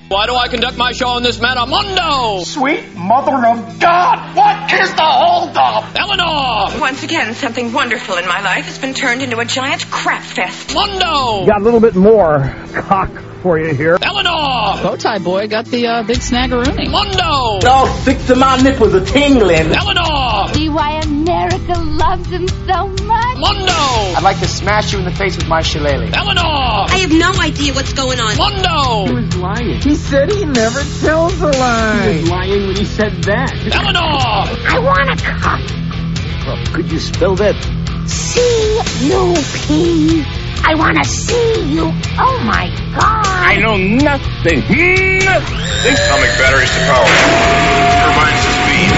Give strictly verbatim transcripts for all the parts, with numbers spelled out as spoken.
Why do I conduct my show on this Metamundo? Sweet mother of God, what is the holdup? Eleanor! Once again, something wonderful in my life has been turned into a giant crap fest. Mundo! Got a little bit more cock for you here. Eleanor! Bowtie boy got the uh, big snaggeroonie. Mundo! All six of my nipples are tingling. Eleanor! See why America loves him so much? Mundo! I'd like to smash you in the face with my shillelagh. Eleanor! I have no idea what's going on. Mundo! He was lying. He said he never tells a lie. He was lying when he said that. Eleanor! I want a cup. Well, could you spell that? C U P. I want to see you. Oh, my God. I know nothing. Nothing. Atomic batteries to power. Turbines to speed.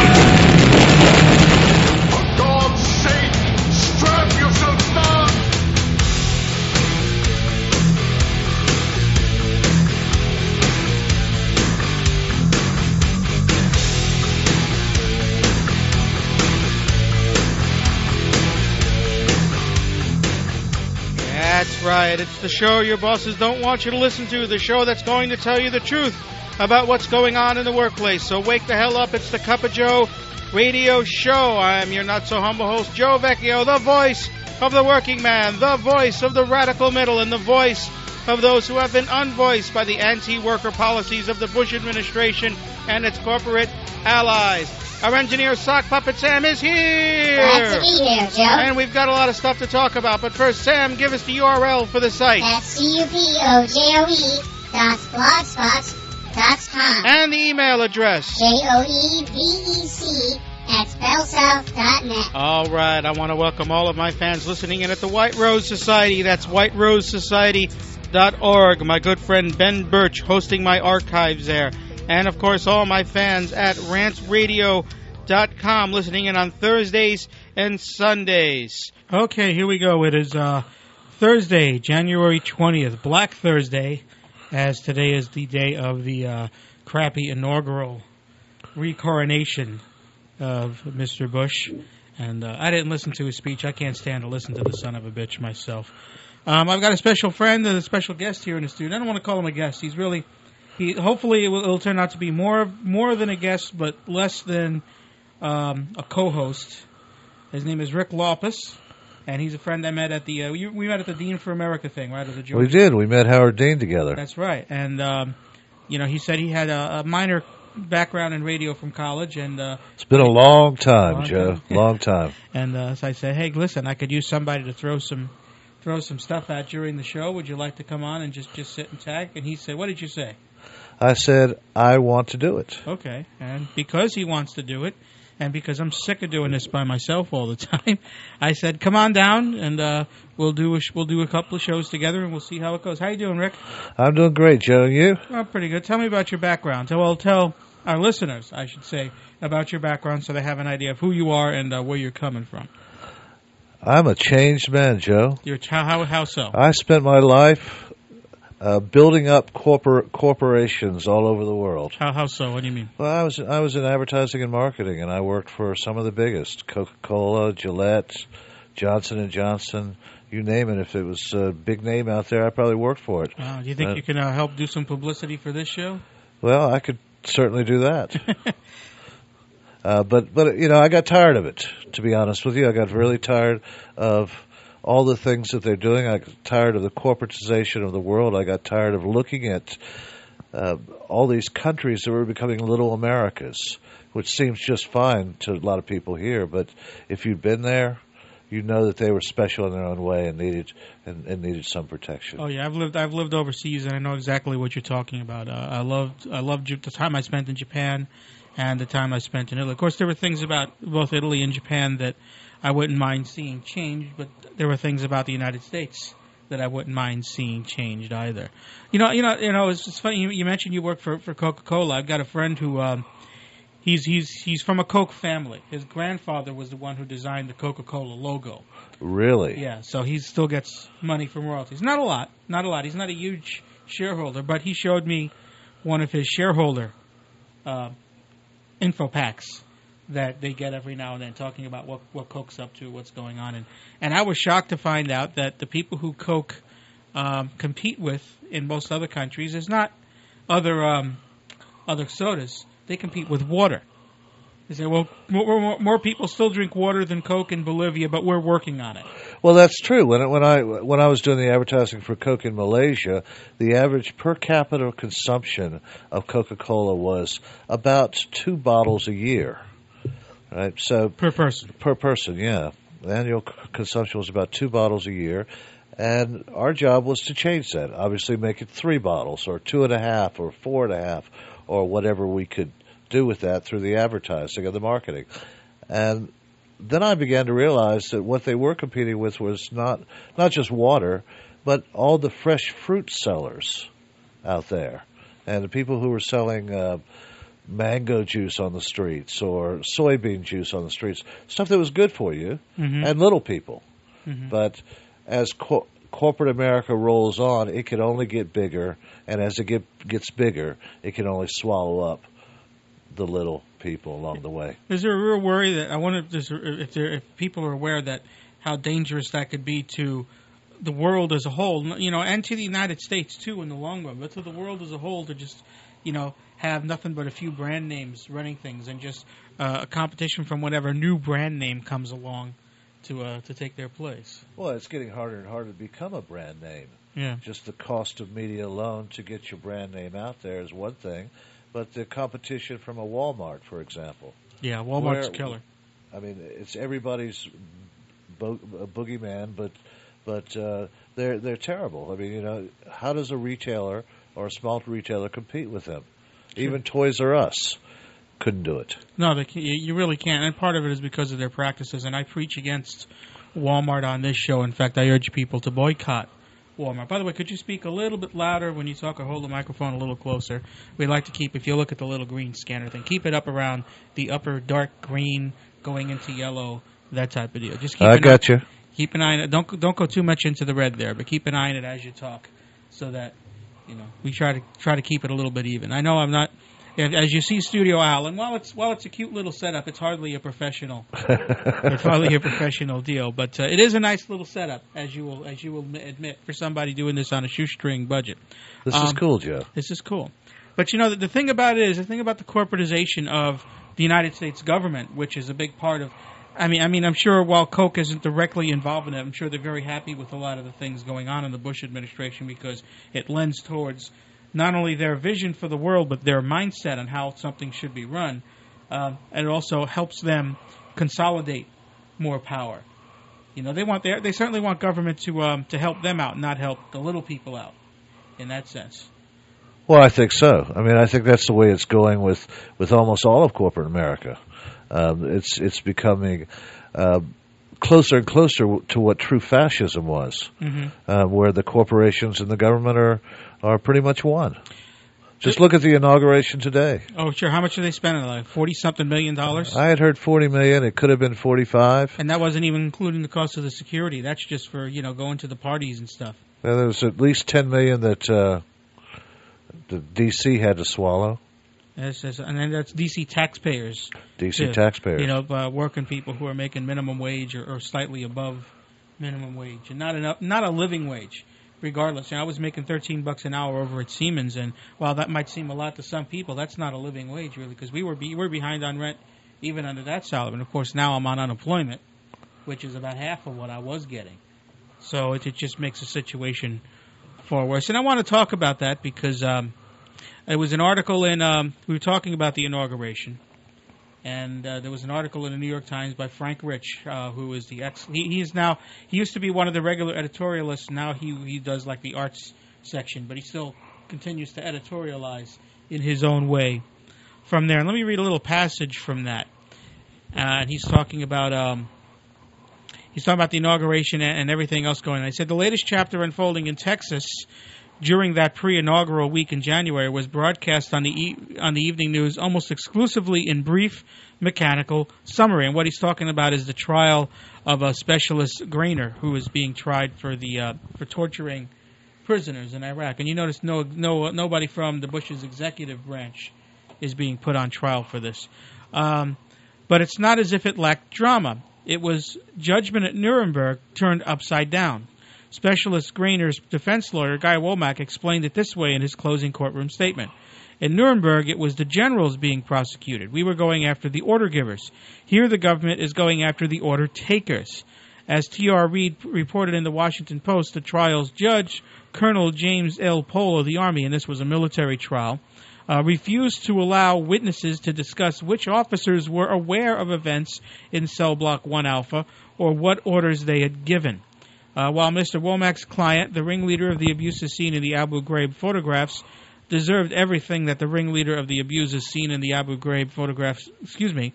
For God's sake, strap yourself down. That's right. It's the show your bosses don't want you to listen to. The show that's going to tell you the truth about what's going on in the workplace. So wake the hell up. It's the Cup of Joe radio show. I'm your not-so-humble host, Joe Vecchio, the voice of the working man, the voice of the radical middle, and the voice of those who have been unvoiced by the anti-worker policies of the Bush administration and its corporate allies. Our engineer, Sock Puppet Sam, is here. Glad to be here, Joe. And we've got a lot of stuff to talk about. But first, Sam, give us the U R L for the site. That's C U P O J O E dot blogspot dot com. And the email address. J O E V E C at bellsouth dot net. All right. I want to welcome all of my fans listening in at the White Rose Society. That's white rose society dot org. My good friend Ben Birch hosting my archives there. And, of course, all my fans at rants radio dot com listening in on Thursdays and Sundays. Okay, here we go. It is uh, Thursday, January twentieth, Black Thursday, as today is the day of the uh, crappy inaugural recoronation of Mister Bush. And uh, I didn't listen to his speech. I can't stand to listen to the son of a bitch myself. Um, I've got a special friend and a special guest here in the studio. I don't want to call him a guest. He's really... He, hopefully, it will, it'll turn out to be more more than a guest, but less than um, a co-host. His name is Rick Lopus, and he's a friend I met at the uh, we, we met at the Dean for America thing, right? At the Georgia. We did. We met Howard Dean together. That's right, and um, you know, he said he had a, a minor background in radio from college, and uh, it's been a long time, long Joe. time. Long time. And uh, so I said, hey, listen, I could use somebody to throw some throw some stuff at during the show. Would you like to come on and just just sit and tag? And he said, what did you say? I said, I want to do it. Okay, and because he wants to do it, and because I'm sick of doing this by myself all the time, I said, come on down, and uh, we'll do a sh- we'll do a couple of shows together, and we'll see how it goes. How you doing, Rick? I'm doing great, Joe. You? Oh, pretty good. Tell me about your background. Tell, well, tell our listeners, I should say, about your background so they have an idea of who you are and uh, where you're coming from. I'm a changed man, Joe. You're how how, how so? I spent my life... Uh, building up corpor- corporations all over the world. How how so? What do you mean? Well, I was I was in advertising and marketing, and I worked for some of the biggest: Coca-Cola, Gillette, Johnson and Johnson, you name it. If it was a big name out there, I probably worked for it. Uh, do you think uh, you can uh, help do some publicity for this show? Well, I could certainly do that. uh, but but you know, I got tired of it. To be honest with you, I got really tired of all the things that they're doing. I got tired of the corporatization of the world. I got tired of looking at uh, all these countries that were becoming little Americas, which seems just fine to a lot of people here. But if you've been there, you know that they were special in their own way and needed and, and needed some protection. Oh yeah, I've lived I've lived overseas, and I know exactly what you're talking about. Uh, I loved I loved the time I spent in Japan and the time I spent in Italy. Of course, there were things about both Italy and Japan that I wouldn't mind seeing changed, but there were things about the United States that I wouldn't mind seeing changed either. You know, you know, you know. It's, it's funny. You, you mentioned you work for, for Coca-Cola. I've got a friend who um, he's he's he's from a Coke family. His grandfather was the one who designed the Coca-Cola logo. Really? Yeah. So he still gets money from royalties. Not a lot. Not a lot. He's not a huge shareholder, but he showed me one of his shareholder uh, info packs that they get every now and then, talking about what, what Coke's up to, what's going on. And, and I was shocked to find out that the people who Coke um, compete with in most other countries is not other um, other sodas, they compete with water. They say, well, more, more, more people still drink water than Coke in Bolivia, but we're working on it. Well, that's true. When when I when I was doing the advertising for Coke in Malaysia, the average per capita consumption of Coca-Cola was about two bottles a year. Right? So per person. Per person, yeah. The annual c- consumption was about two bottles a year, and our job was to change that. Obviously, make it three bottles, or two and a half, or four and a half, or whatever we could do with that through the advertising and the marketing. And then I began to realize that what they were competing with was not not just water, but all the fresh fruit sellers out there, and the people who were selling uh, mango juice on the streets or soybean juice on the streets, stuff that was good for you, mm-hmm. and little people. Mm-hmm. But as co- corporate America rolls on, it can only get bigger, and as it get, gets bigger, it can only swallow up the little people along the way. Is there a real worry that I wonder if, there's, if, there, if people are aware that how dangerous that could be to the world as a whole, you know, and to the United States too in the long run, but to the world as a whole to just, you know, have nothing but a few brand names running things and just uh, a competition from whatever new brand name comes along to uh, to take their place. Well, it's getting harder and harder to become a brand name. Yeah. Just the cost of media alone to get your brand name out there is one thing. But the competition from a Walmart, for example. Yeah, Walmart's where, killer. I mean, it's everybody's bo- boogeyman, but but uh, they're they're terrible. I mean, you know, how does a retailer or a small retailer compete with them? Sure. Even Toys R Us couldn't do it. No, they can't, you really can't. And part of it is because of their practices. And I preach against Walmart on this show. In fact, I urge people to boycott Walmart. By the way, could you speak a little bit louder when you talk, or hold the microphone a little closer? We like to keep, if you look at the little green scanner thing, keep it up around the upper dark green going into yellow, that type of deal. Just keep I an got eye, you. Keep an eye on it. Don't, don't go too much into the red there, but keep an eye on it as you talk so that, you know, we try to try to keep it a little bit even. I know I'm not... As you see Studio Al, and while it's while it's a cute little setup, it's hardly a professional. It's hardly a professional deal, but uh, it is a nice little setup, as you will as you will admit, for somebody doing this on a shoestring budget. This um, is cool, Joe. This is cool, but you know the, the thing about it is the thing about the corporatization of the United States government, which is a big part of. I mean, I mean, I'm sure while Coke isn't directly involved in it, I'm sure they're very happy with a lot of the things going on in the Bush administration because it lends towards not only their vision for the world, but their mindset on how something should be run. Uh, and it also helps them consolidate more power. You know, they want their, they certainly want government to um, to help them out, not help the little people out, in that sense. Well, I think so. I mean, I think that's the way it's going with, with almost all of corporate America. Um, it's it's becoming uh, closer and closer to what true fascism was, mm-hmm. uh, where the corporations and the government are, are pretty much one. Just look at the inauguration today. Oh, sure. How much are they spending? Like forty-something million dollars? I had heard forty million. It could have been forty-five. And that wasn't even including the cost of the security. That's just for, you know, going to the parties and stuff. Well, there was at least ten million that uh, the D C had to swallow. Yes, yes, and then that's D C taxpayers. D C too. taxpayers. You know, uh, working people who are making minimum wage or, or slightly above minimum wage, and not enough, not a living wage. Regardless, you know, I was making thirteen bucks an hour over at Siemens, and while that might seem a lot to some people, that's not a living wage really, because we were be, we were behind on rent even under that salary. And of course, now I'm on unemployment, which is about half of what I was getting. So it, it just makes the situation far worse. And I want to talk about that because um, there was an article in um, we were talking about the inauguration. And uh, there was an article in the New York Times by Frank Rich, uh, who is the ex. He, he is now. He used to be one of the regular editorialists. Now he he does like the arts section, but he still continues to editorialize in his own way. From there, and let me read a little passage from that. Uh, and he's talking about um, he's talking about the inauguration and, and everything else going on. He said the latest chapter unfolding in Texas during that pre-inaugural week in January was broadcast on the e- on the evening news almost exclusively in brief, mechanical summary. And what he's talking about is the trial of a specialist Grainer who is being tried for the uh, for torturing prisoners in Iraq. And you notice no no nobody from the Bush's executive branch is being put on trial for this. Um, but it's not as if it lacked drama. It was judgment at Nuremberg turned upside down. Specialist Grainer's defense lawyer, Guy Womack, explained it this way in his closing courtroom statement. In Nuremberg, it was the generals being prosecuted. We were going after the order givers. Here, the government is going after the order takers. As T R. Reid reported in the Washington Post, the trial's judge, Colonel James L. Pohl of the Army, and this was a military trial, uh, refused to allow witnesses to discuss which officers were aware of events in Cell Block one Alpha or what orders they had given. Uh, while Mister Womack's client, the ringleader of the abuses seen in the Abu Ghraib photographs, deserved everything that the ringleader of the abuses seen in the Abu Ghraib photographs, excuse me,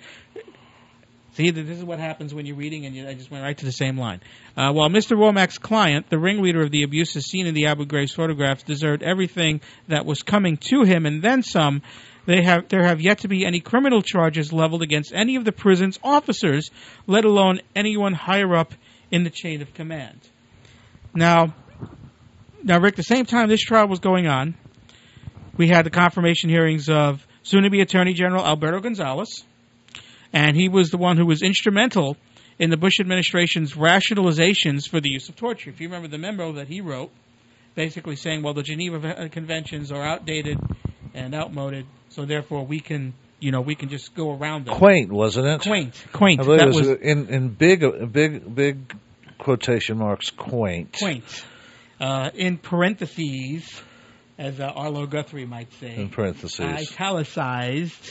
see, this is what happens when you're reading, and you, I just went right to the same line. Uh, while Mister Womack's client, the ringleader of the abuses seen in the Abu Ghraib photographs, deserved everything that was coming to him and then some, they have, there have yet to be any criminal charges leveled against any of the prison's officers, let alone anyone higher up in the chain of command. Now, now, Rick, the same time this trial was going on, we had the confirmation hearings of soon-to-be Attorney General Alberto Gonzales, and he was the one who was instrumental in the Bush administration's rationalizations for the use of torture. If you remember the memo that he wrote, basically saying, well, the Geneva Conventions are outdated and outmoded, so therefore we can, you know, we can just go around them. Quaint, wasn't it? Quaint, quaint. I believe that it was, was in, in big, big, big quotation marks, quaint. Quaint. Uh, in parentheses, as uh, Arlo Guthrie might say. In parentheses. Italicized.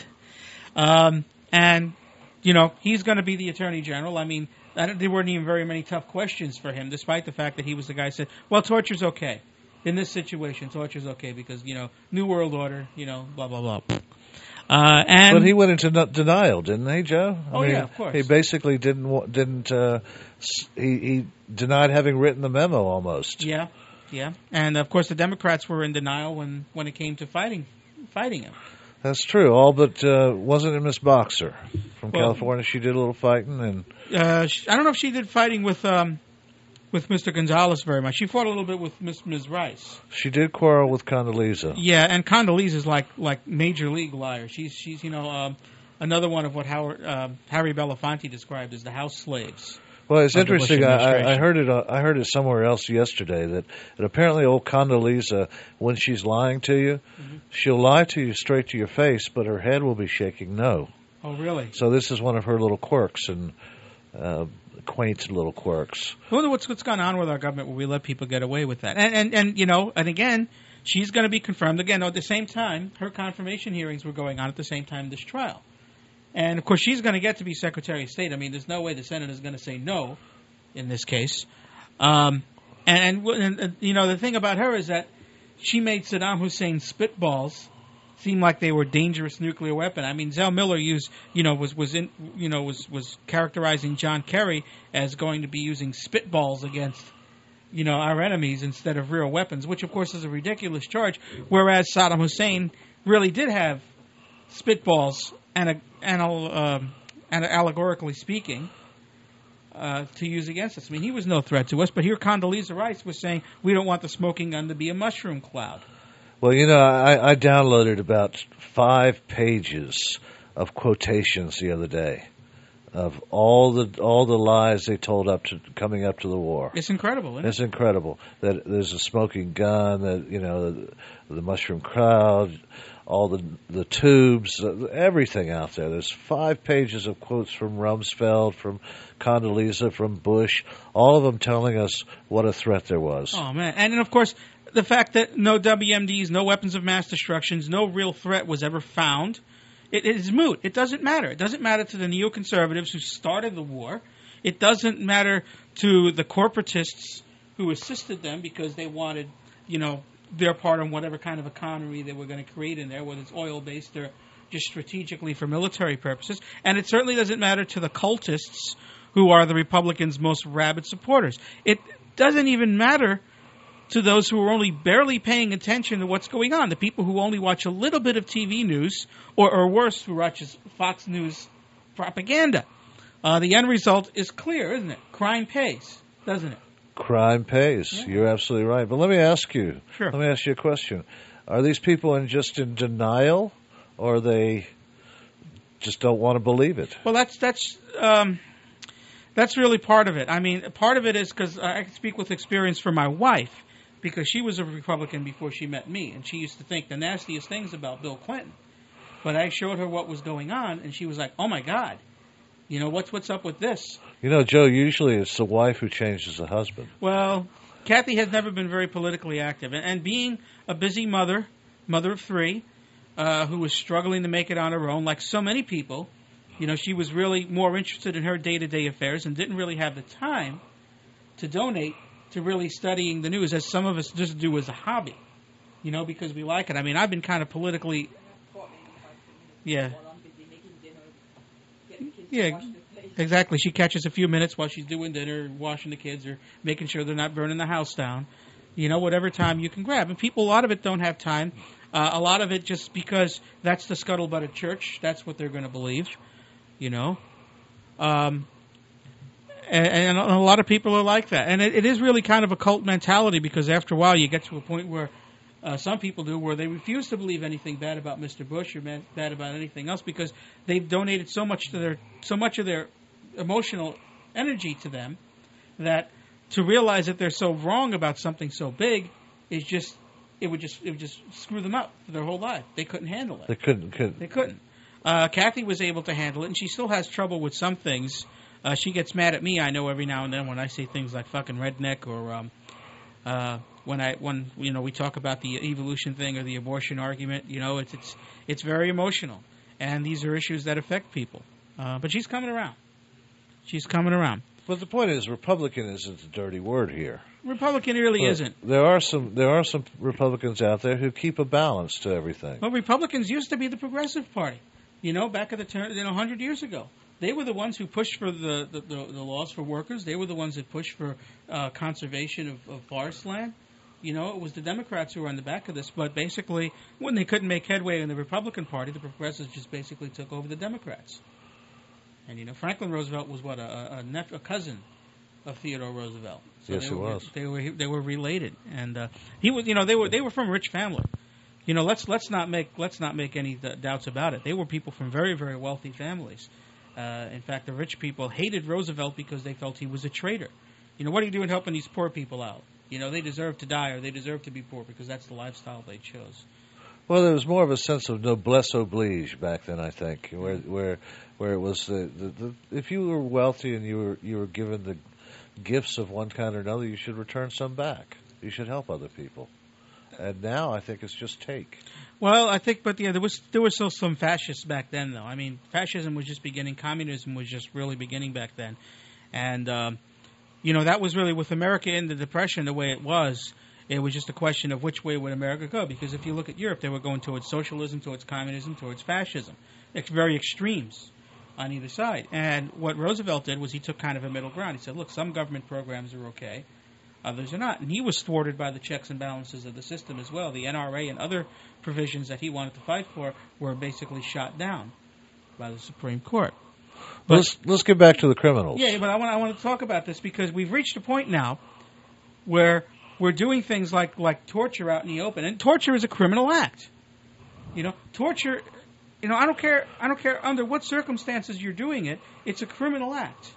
Um, and, you know, he's going to be the Attorney General. I mean, I there weren't even very many tough questions for him, despite the fact that he was the guy who said, well, torture's okay. In this situation, torture's okay because, you know, New World Order, you know, blah, blah, blah. Uh, and but he went into n- denial, didn't he, Joe? I oh, mean, yeah, of course. He basically didn't, didn't uh, he, he denied having written the memo almost. Yeah. Yeah, and of course the Democrats were in denial when, when it came to fighting fighting him. That's true. All but uh, wasn't it Miss Boxer from well, California? She did a little fighting, and uh, she, I don't know if she did fighting with um, with Mister Gonzales very much. She fought a little bit with Miss Miz Rice. She did quarrel with Condoleezza. Yeah, and Condoleezza is like like major league liar. She's she's you know um, another one of what Howard, uh, Harry Belafonte described as the house slaves. Well, it's interesting. I, I heard it. Uh, I heard it somewhere else yesterday that, that apparently old Condoleezza, when she's lying to you, mm-hmm. she'll lie to you straight to your face, but her head will be shaking no. Oh, really? So this is one of her little quirks and uh, quaint little quirks. I wonder what's what's gone on with our government where we let people get away with that. And and, and you know, and again, she's going to be confirmed again. At the same time, her confirmation hearings were going on at the same time this trial. And, of course, she's going to get to be Secretary of State. I mean, there's no way the Senate is going to say no in this case. Um, and, and, and, you know, the thing about her is that she made Saddam Hussein's spitballs seem like they were dangerous nuclear weapon. I mean, Zell Miller used, you know, was, was in, you know, was, was characterizing John Kerry as going to be using spitballs against, you know, our enemies instead of real weapons, which, of course, is a ridiculous charge, whereas Saddam Hussein really did have spitballs and a, and, a, um, and a, allegorically speaking, uh, to use against us. I mean, he was no threat to us, but here Condoleezza Rice was saying we don't want the smoking gun to be a mushroom cloud. Well, you know, I, I downloaded about five pages of quotations the other day of all the all the lies they told up to coming up to the war. It's incredible, isn't it? It's incredible that there's a smoking gun, that you know, the, the mushroom cloud, all the the tubes, everything out there. There's five pages of quotes from Rumsfeld, from Condoleezza, from Bush, all of them telling us what a threat there was. Oh, man. And, and of course, the fact that no W M Ds, no weapons of mass destructions, no real threat was ever found, it is moot. It doesn't matter. It doesn't matter to the neoconservatives who started the war. It doesn't matter to the corporatists who assisted them because they wanted, you know, their part on whatever kind of economy they were going to create in there, whether it's oil-based or just strategically for military purposes. And it certainly doesn't matter to the cultists who are the Republicans' most rabid supporters. It doesn't even matter to those who are only barely paying attention to what's going on, the people who only watch a little bit of T V news, or, or worse, who watches Fox News propaganda. Uh, the end result is clear, isn't it? Crime pays, doesn't it? Crime pays. Yeah. You're absolutely right. But let me ask you. Sure. Let me ask you a question. Are these people in just in denial, or they just don't want to believe it? Well, that's that's um, That's really part of it. I mean, part of it is because I can speak with experience for my wife, because she was a Republican before she met me, and she used to think the nastiest things about Bill Clinton. But I showed her what was going on, and she was like, "Oh my God, you know what's what's up with this?" You know, Joe, usually it's the wife who changes the husband. Well, Kathy has never been very politically active, and, and being a busy mother, mother of three, uh, who was struggling to make it on her own, like so many people, you know, she was really more interested in her day-to-day affairs and didn't really have the time to donate to really studying the news, as some of us just do as a hobby, you know, because we like it. I mean, I've been kind of politically... Yeah. Yeah, exactly. She catches a few minutes while she's doing dinner, washing the kids, or making sure they're not burning the house down. You know, whatever time you can grab. And people, a lot of it don't have time. Uh, a lot of it just because that's the scuttlebutt at church. That's what they're going to believe, you know. Um, and, and a lot of people are like that. And it, it is really kind of a cult mentality, because after a while you get to a point where Uh, some people do, where they refuse to believe anything bad about Mister Bush or bad about anything else, because they've donated so much to their so much of their emotional energy to them, that to realize that they're so wrong about something so big is just it would just it would just screw them up for their whole life. They couldn't handle it. They couldn't. couldn't. They couldn't. Uh, Kathy was able to handle it, and she still has trouble with some things. Uh, she gets mad at me, I know, every now and then when I say things like fucking redneck, or um, uh, when I when you know we talk about the evolution thing or the abortion argument. You know, it's it's it's very emotional, and these are issues that affect people. Uh, but she's coming around. She's coming around. But the point is, Republican isn't a dirty word here. Republican really but isn't. There are some there are some Republicans out there who keep a balance to everything. Well, Republicans used to be the Progressive Party. You know, back at the turn, you know, one hundred years ago. They were the ones who pushed for the, the, the, the laws for workers. They were the ones that pushed for uh, conservation of, of forest land. You know, it was the Democrats who were on the back of this. But basically, when they couldn't make headway in the Republican Party, the Progressives just basically took over the Democrats. And, you know, Franklin Roosevelt was, what, a, a, nep- a cousin of Theodore Roosevelt. So yes, they it were, was. They were they were related, and uh, he was, you know, they were they were from a rich family. You know, let's let's not make let's not make any th- doubts about it. They were people from very very wealthy families. Uh, in fact, the rich people hated Roosevelt because they felt he was a traitor. You know, what are you doing helping these poor people out? You know, they deserve to die or they deserve to be poor because that's the lifestyle they chose. Well, there was more of a sense of noblesse oblige back then, I think, where where where it was the, the, the if you were wealthy and you were you were given the gifts of one kind or another, you should return some back. You should help other people. And now I think it's just take. Well, I think, but yeah, there was there were still some fascists back then, though. I mean, fascism was just beginning. Communism was just really beginning back then, and um, you know that was really with America in the Depression the way it was. It was just a question of which way would America go. Because if you look at Europe, they were going towards socialism, towards communism, towards fascism. It's very extremes on either side. And what Roosevelt did was he took kind of a middle ground. He said, look, some government programs are okay. Others are not. And he was thwarted by the checks and balances of the system as well. The N R A and other provisions that he wanted to fight for were basically shot down by the Supreme Court. But, let's let's get back to the criminals. Yeah, but I want I want to talk about this because we've reached a point now where we're doing things like, like torture out in the open. And torture is a criminal act. You know, torture, you know, I don't care I don't care under what circumstances you're doing it, it's a criminal act.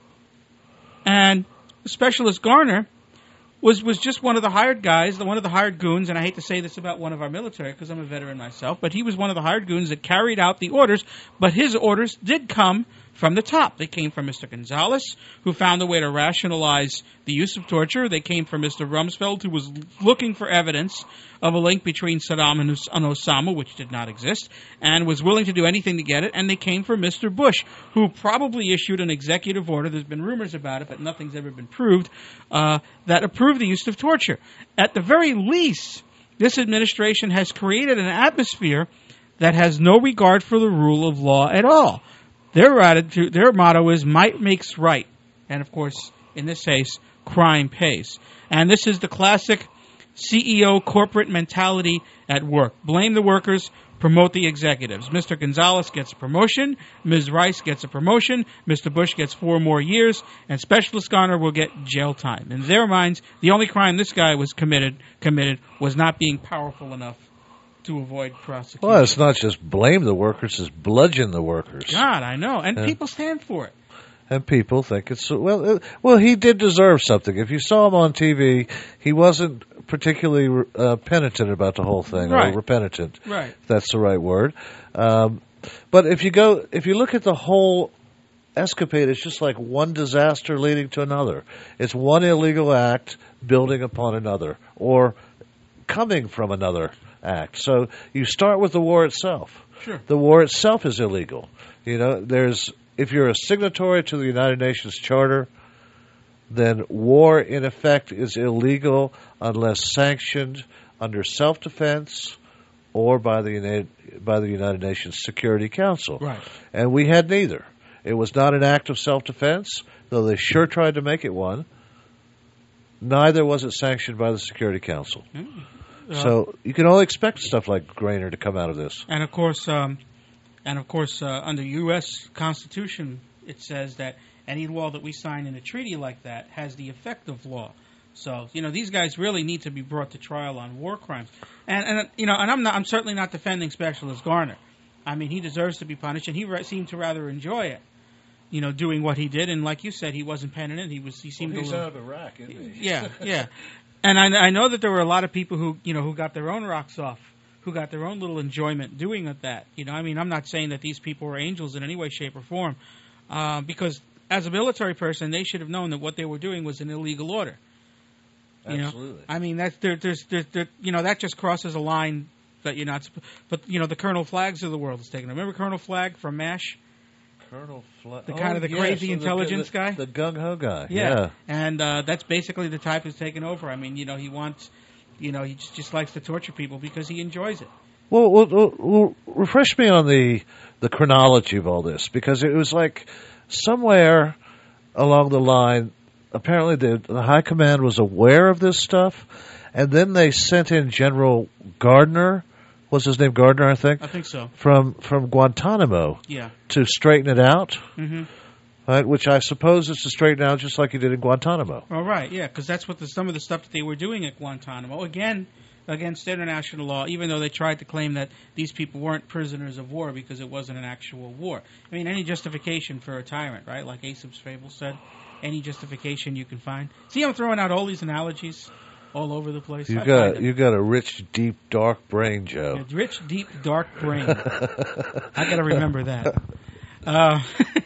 And Specialist Garner was was just one of the hired guys, one of the hired goons, and I hate to say this about one of our military because I'm a veteran myself, but he was one of the hired goons that carried out the orders, but his orders did come from the top. They came from Mister Gonzalez, who found a way to rationalize the use of torture. They came from Mister Rumsfeld, who was looking for evidence of a link between Saddam and Osama, which did not exist, and was willing to do anything to get it. And they came from Mister Bush, who probably issued an executive order, there's been rumors about it, but nothing's ever been proved, uh, that approved the use of torture. At the very least, this administration has created an atmosphere that has no regard for the rule of law at all. Their attitude, their motto is might makes right. And, of course, in this case, crime pays. And this is the classic C E O corporate mentality at work. Blame the workers, promote the executives. Mister Gonzalez gets a promotion. Miz Rice gets a promotion. Mister Bush gets four more years. And Specialist Garner will get jail time. In their minds, the only crime this guy was committed committed was not being powerful enough to avoid prosecution. Well, it's not just blame the workers, it's bludgeon the workers. God, I know. And yeah. people stand for it. And people think it's well. Uh, well, he did deserve something. If you saw him on T V, he wasn't particularly uh, penitent about the whole thing, right. or repentant. Right. If that's the right word. Um, but if you go, if you look at the whole escapade, it's just like one disaster leading to another. It's one illegal act building upon another, or coming from another act. So you start with the war itself. Sure. The war itself is illegal. You know, there's. If you're a signatory to the United Nations Charter, then war, in effect, is illegal unless sanctioned under self-defense or by the United, by the United Nations Security Council. Right. And we had neither. It was not an act of self-defense, though they sure tried to make it one. Neither was it sanctioned by the Security Council. Mm. Uh, so you can only expect stuff like Grainer to come out of this. And, of course... Um And, of course, uh, under U S Constitution, it says that any law that we sign in a treaty like that has the effect of law. So, you know, these guys really need to be brought to trial on war crimes. And, and you know, and I'm not, I'm certainly not defending Specialist Garner. I mean, he deserves to be punished, and he re- seemed to rather enjoy it, you know, doing what he did. And like you said, he wasn't penitent. He was. He seemed well, he's a little, out of Iraq, isn't he? Yeah, yeah. And I, I know that there were a lot of people who, you know, who got their own rocks off, who got their own little enjoyment doing that. You know, I mean, I'm not saying that these people were angels in any way, shape, or form, uh, because as a military person, they should have known that what they were doing was an illegal order. You Absolutely. know? I mean, that's there, there's, there's, there, you know, that just crosses a line that you're not. But you know, the Colonel Flaggs of the world is taking. Remember Colonel Flagg from MASH? Colonel Flagg, the kind oh, of the yes, crazy so intelligence the, the, guy, the gung ho guy. Yeah, yeah. and uh, that's basically the type who's taken over. I mean, you know, he wants, you know, he just, just likes to torture people because he enjoys it. Well, well, well, well, refresh me on the the chronology of all this, because it was like somewhere along the line, apparently the, the high command was aware of this stuff, and then they sent in General Gardner. What's his name? Gardner, I think. I think so. From from Guantanamo. Yeah. To straighten it out. Mm-hmm. Right, which I suppose is to straighten out just like he did in Guantanamo. All right, yeah, because that's what the, some of the stuff that they were doing at Guantanamo. Again, against international law, even though they tried to claim that these people weren't prisoners of war because it wasn't an actual war. I mean, any justification for a tyrant, right? Like Aesop's Fable said, any justification you can find. See, I'm throwing out all these analogies all over the place. You got you got a rich, deep, dark brain, Joe. A rich, deep, dark brain. I got to remember that. Uh,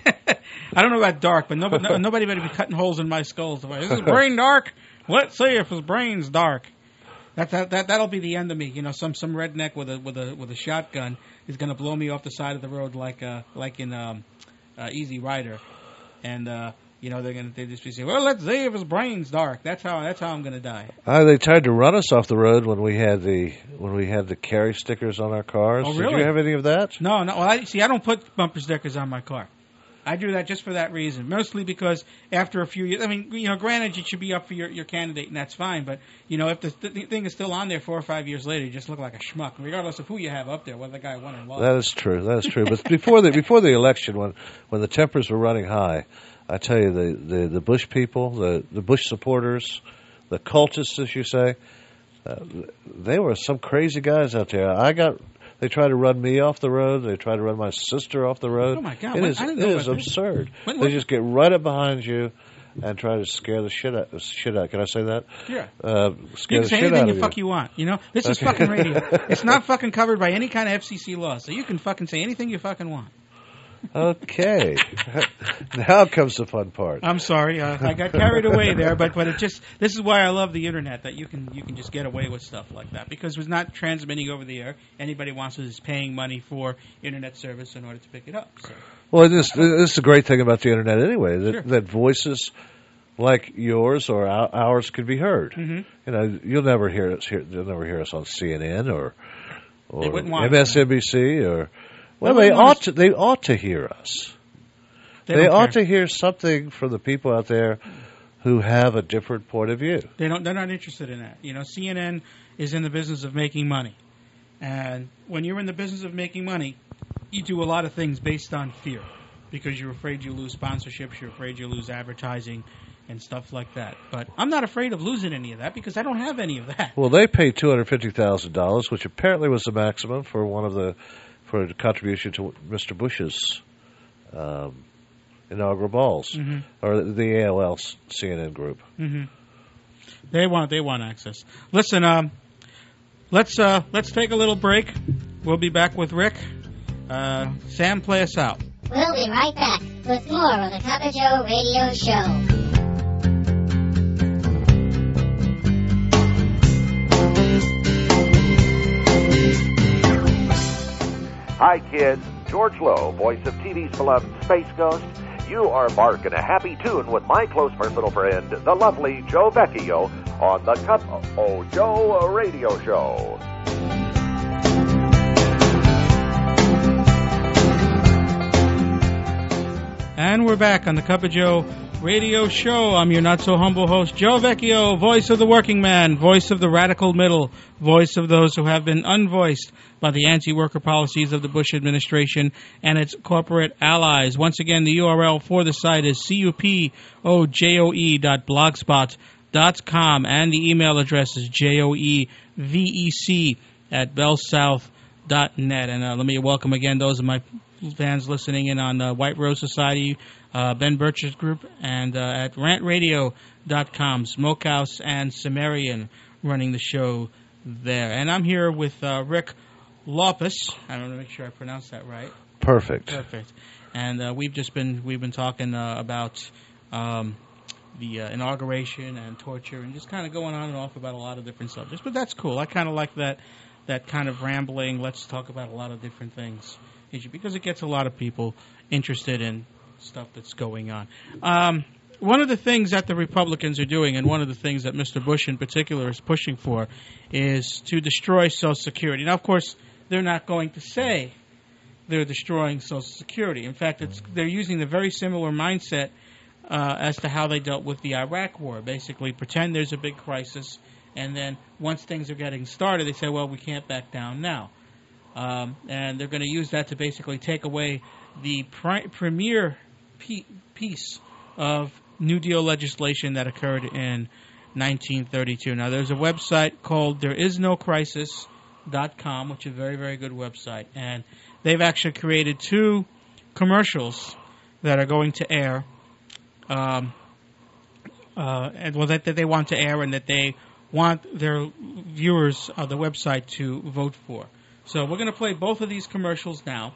I don't know about dark, but nobody, no, nobody better be cutting holes in my skull. Is his brain dark? Let's see if his brain's dark. That that that that'll be the end of me. You know, some some redneck with a with a with a shotgun is going to blow me off the side of the road like uh like in um, uh, Easy Rider, and uh, you know they're going to they just be saying, well, let's see if his brain's dark. That's how that's how I'm going to die. Uh, they tried to run us off the road when we had the when we had the carry stickers on our cars. Oh, really? Did you have any of that? No, no. Well, I, see, I don't put bumper stickers on my car. I do that just for that reason, mostly because after a few years, I mean, you know, granted, you should be up for your, your candidate, and that's fine, but, you know, if the, the thing is still on there four or five years later, you just look like a schmuck, regardless of who you have up there, whether the guy won or lost. That is true, that is true. But before the before the election, when when the tempers were running high, I tell you, the, the, the Bush people, the, the Bush supporters, the cultists, as you say, uh, they were some crazy guys out there. I got... They try to run me off the road. They try to run my sister off the road. Oh, my God. It What? is, I didn't it know is about this. absurd. When- they when- just get right up behind you and try to scare the shit out. Shit out. Can I say that? Yeah. Uh, scare You can the say shit anything out the of fuck you want, you know? This is Okay. fucking radio. It's not fucking covered by any kind of F C C law, so you can fucking say anything you fucking want. Okay. Now comes the fun part. I'm sorry, uh, I got carried away there, but but it just this is why I love the internet, that you can you can just get away with stuff like that because it's not transmitting over the air. Anybody wants is paying money for internet service in order to pick it up. So. Well, this this is the great thing about the internet anyway, that, Sure. that voices like yours or our- ours could be heard. Mm-hmm. You know, you'll never hear us here. You'll never hear us on C N N or They or wouldn't want M S N B C or well, They they wouldn't want ought us- to. They ought to hear us. They, They don't ought care. to hear something from the people out there who have a different point of view. They don't. They're not interested in that. You know, C N N is in the business of making money, and when you're in the business of making money, you do a lot of things based on fear, because you're afraid you lose sponsorships, you're afraid you lose advertising, and stuff like that. But I'm not afraid of losing any of that because I don't have any of that. Well, they paid two hundred fifty thousand dollars, which apparently was the maximum for one of the for a contribution to Mister Bush's um, inaugural balls, mm-hmm. or the A O L C N N group. Mm-hmm. They want they want access. Listen, um, let's uh, let's take a little break. We'll be back with Rick. Uh, Sam, play us out. We'll be right back with more of the Cup of Joe Radio Show. Hi, kids. George Lowe, voice of T V's beloved Space Ghost. You are barking a happy tune with my close personal friend, the lovely Joe Vecchio, on the Cup of Joe Radio Show. And we're back on the Cup of Joe Radio Show. I'm your not-so-humble host, Joe Vecchio, voice of the working man, voice of the radical middle, voice of those who have been unvoiced by the anti-worker policies of the Bush administration and its corporate allies. Once again, the U R L for the site is cupojoe dot blogspot dot com, and the email address is joevec at bellsouth dot net. And uh, let me welcome again those of my fans listening in on uh, White Rose Society, uh, Ben Birch's group, and uh, at rant radio dot com, Smokehouse and Sumerian running the show there. And I'm here with uh, Rick Lopez. I want to make sure I pronounce that right. Perfect. Perfect. And uh, we've just been we've been talking uh, about um, the uh, inauguration and torture, and just kind of going on and off about a lot of different subjects. But that's cool. I kind of like that that kind of rambling. Let's talk about a lot of different things, because it gets a lot of people interested in stuff that's going on. Um, one of the things that the Republicans are doing, and one of the things that Mister Bush in particular is pushing for, is to destroy Social Security. Now, of course, they're not going to say they're destroying Social Security. In fact, it's, they're using the very similar mindset uh, as to how they dealt with the Iraq War. Basically, pretend there's a big crisis, and then once things are getting started, they say, well, we can't back down now. Um, and they're going to use that to basically take away the pri- premier pe- piece of New Deal legislation that occurred in nineteen thirty-two. Now, there's a website called there is no crisis dot com, which is a very, very good website. And they've actually created two commercials that are going to air, um, uh, and well, that, that they want to air and that they want their viewers of the website to vote for. So we're going to play both of these commercials now,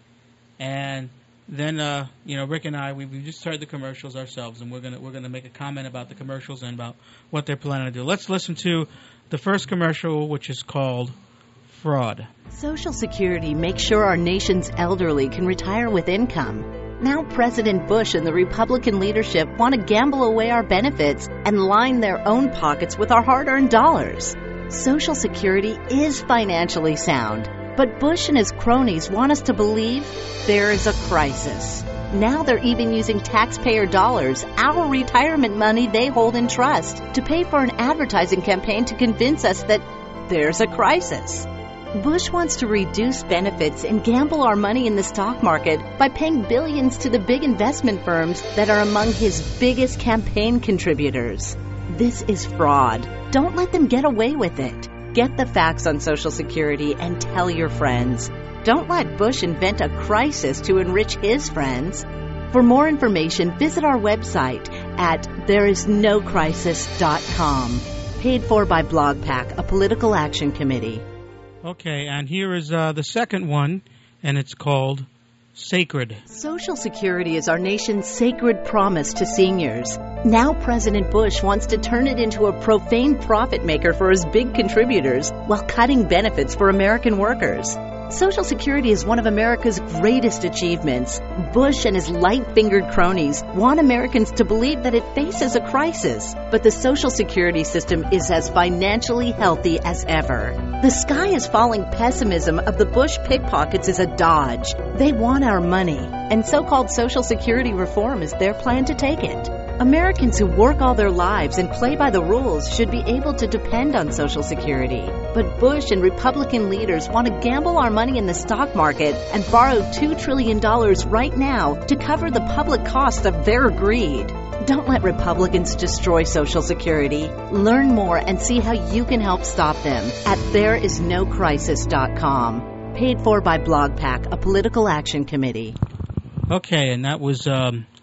and then uh, you know, Rick and I, we we just heard the commercials ourselves, and we're gonna we're gonna make a comment about the commercials and about what they're planning to do. Let's listen to the first commercial, which is called Fraud. Social Security makes sure our nation's elderly can retire with income. Now President Bush and the Republican leadership want to gamble away our benefits and line their own pockets with our hard-earned dollars. Social Security is financially sound, but Bush and his cronies want us to believe there is a crisis. Now they're even using taxpayer dollars, our retirement money they hold in trust, to pay for an advertising campaign to convince us that there's a crisis. Bush wants to reduce benefits and gamble our money in the stock market by paying billions to the big investment firms that are among his biggest campaign contributors. This is fraud. Don't let them get away with it. Get the facts on Social Security and tell your friends. Don't let Bush invent a crisis to enrich his friends. For more information, visit our website at there is no crisis dot com. Paid for by BlogPack, a political action committee. Okay, and here is uh, the second one, and it's called Sacred. Social Security is our nation's sacred promise to seniors. Now President Bush wants to turn it into a profane profit maker for his big contributors while cutting benefits for American workers. Social Security is one of America's greatest achievements. Bush and his light-fingered cronies want Americans to believe that it faces a crisis, but the Social Security system is as financially healthy as ever. The sky is falling pessimism of the Bush pickpockets is a dodge. They want our money, and so-called Social Security reform is their plan to take it. Americans who work all their lives and play by the rules should be able to depend on Social Security. But Bush and Republican leaders want to gamble our money in the stock market and borrow two trillion dollars right now to cover the public cost of their greed. Don't let Republicans destroy Social Security. Learn more and see how you can help stop them at there is no crisis dot com. Paid for by BlogPack, a political action committee. Okay, and that was um,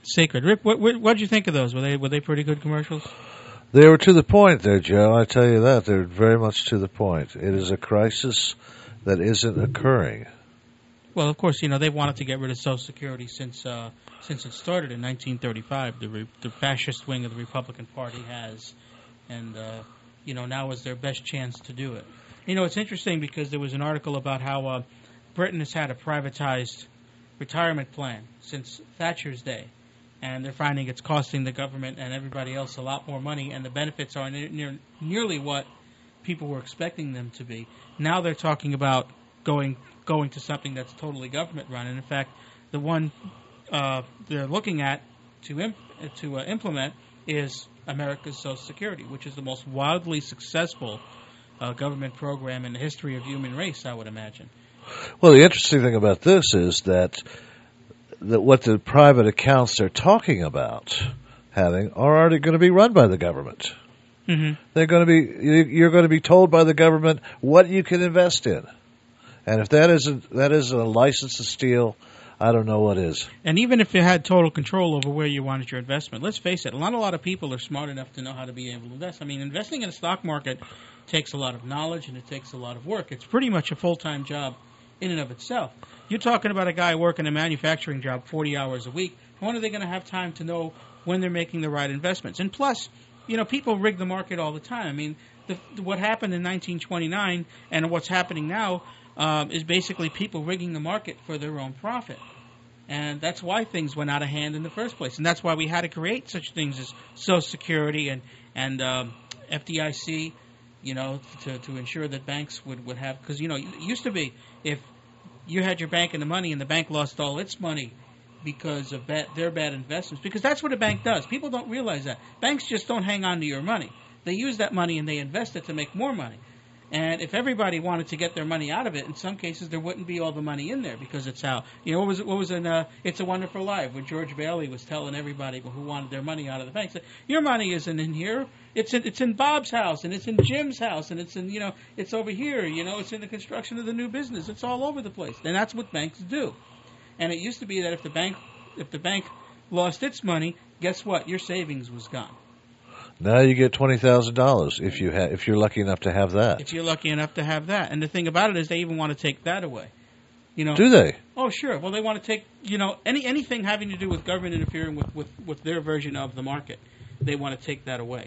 sacred. Rick, what what did you think of those? Were they were they pretty good commercials? They were to the point there, Joe. I tell you that. They're very much to the point. It is a crisis that isn't occurring. Well, of course, you know, they wanted to get rid of Social Security since uh, since it started in nineteen thirty-five. The, re- the fascist wing of the Republican Party has, and uh, you know, now is their best chance to do it. You know, it's interesting because there was an article about how uh, Britain has had a privatized retirement plan since Thatcher's day, and they're finding it's costing the government and everybody else a lot more money, and the benefits are ne- near, nearly what people were expecting them to be. Now they're talking about going going to something that's totally government run, and in fact, the one uh, they're looking at to imp- to uh, implement is America's Social Security, which is the most wildly successful uh, government program in the history of human race, I would imagine. Well, the interesting thing about this is that that what the private accounts they're talking about having are already going to be run by the government. Mm-hmm. They're going to be you're going to be told by the government what you can invest in. And if that isn't that isn't a license to steal, I don't know what is. And even if you had total control over where you wanted your investment, let's face it, not a lot of people are smart enough to know how to be able to invest. I mean, investing in a stock market takes a lot of knowledge and it takes a lot of work. It's pretty much a full-time job in and of itself. You're talking about a guy working a manufacturing job forty hours a week. When are they going to have time to know when they're making the right investments? And plus, you know, people rig the market all the time. I mean, the, what happened in nineteen twenty-nine and what's happening now Um, is basically people rigging the market for their own profit. And that's why things went out of hand in the first place. And that's why we had to create such things as Social Security and, and um, F D I C, you know, to, to ensure that banks would, would have... Because, you know, it used to be if you had your bank in the money and the bank lost all its money because of bad, their bad investments, because that's what a bank does. People don't realize that. Banks just don't hang on to your money. They use that money and they invest it to make more money. And if everybody wanted to get their money out of it, in some cases there wouldn't be all the money in there because it's how you know what was it, what was in uh, It's a Wonderful Life when George Bailey was telling everybody who wanted their money out of the bank, said, your money isn't in here. It's in, it's in Bob's house and it's in Jim's house and it's in you know it's over here. You know it's in the construction of the new business. It's all over the place. And that's what banks do. And it used to be that if the bank if the bank lost its money, guess what? Your savings was gone. Now you get twenty thousand dollars if you ha- if you're lucky enough to have that. If you're lucky enough to have that, and the thing about it is, they even want to take that away. You know? Do they? Oh, sure. Well, they want to take you know any anything having to do with government interfering with, with, with their version of the market. They want to take that away.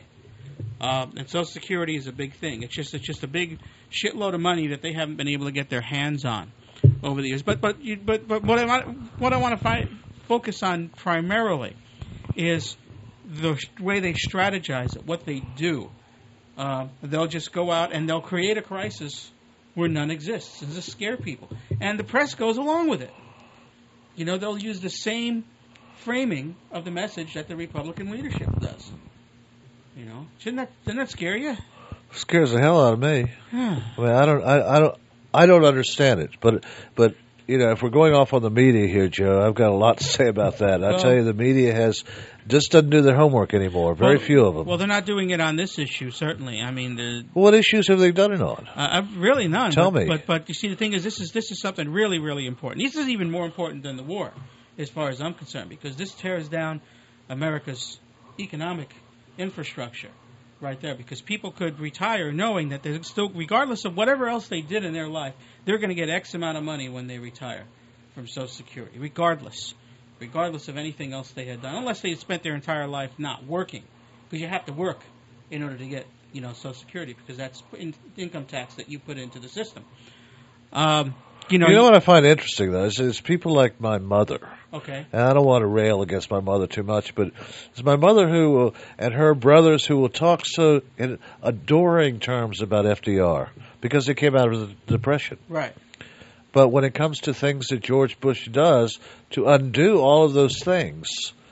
Um, and Social Security is a big thing. It's just it's just a big shitload of money that they haven't been able to get their hands on over the years. But but you, but but what I want what I want to find, focus on primarily is the way they strategize it, what they do. Uh, they'll just go out and they'll create a crisis where none exists and just scare people. And the press goes along with it. You know, they'll use the same framing of the message that the Republican leadership does. You know, shouldn't that, doesn't that scare you? Scares the hell out of me. I mean, I don't, I, I don't, I don't understand it. But, but you know, if we're going off on the media here, Joe, I've got a lot to say about that. I Well, tell you, the media has just doesn't do their homework anymore. Very well, few of them. Well, they're not doing it on this issue, certainly. I mean, the, What issues have they done it on? Uh, really none. Tell but, me. But but you see, the thing is, this is this is something really really important. This is even more important than the war, as far as I'm concerned, because this tears down America's economic infrastructure right there. Because people could retire knowing that they're still, regardless of whatever else they did in their life, they're going to get X amount of money when they retire from Social Security, regardless. regardless of anything else they had done, unless they had spent their entire life not working, because you have to work in order to get, you know, Social Security, because that's in, income tax that you put into the system. Um, you know, you know what I find interesting though is, is people like my mother. Okay. And I don't want to rail against my mother too much, but it's my mother who will, and her brothers who will talk so in adoring terms about F D R because they came out of the Depression. Right. But when it comes to things that George Bush does to undo all of those things